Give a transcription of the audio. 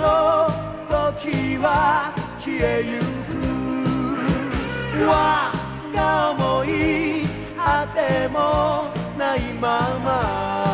ろ時は消えゆく我が思いあてもないまま